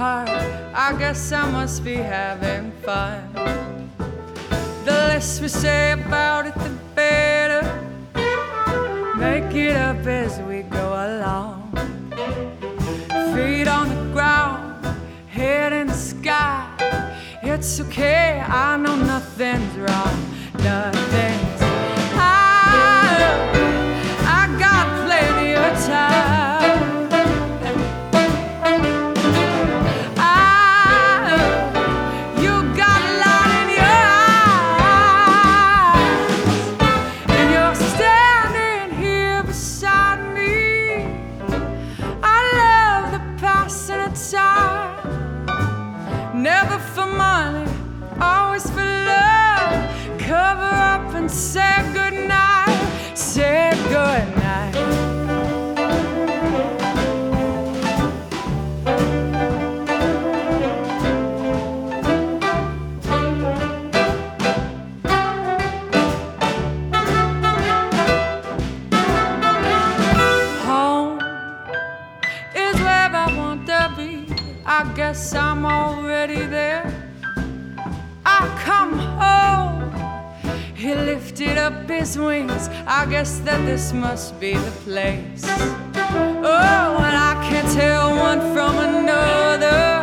apart. I guess I must be having fun. The less we say about it, the better. Make it up as we go along. Feet on the ground, head in the sky. It's okay, I know nothing's wrong. Nothing's I got plenty of time. You got a lot in your eyes, and you're standing here beside me. I love the passing of time. Never for money, always for love. Cover up and say goodnight. Say goodnight. Home is where I want to be. I guess I'm already there. I come home. He lifted up his wings. I guess that this must be the place. Oh, and I can't tell one from another.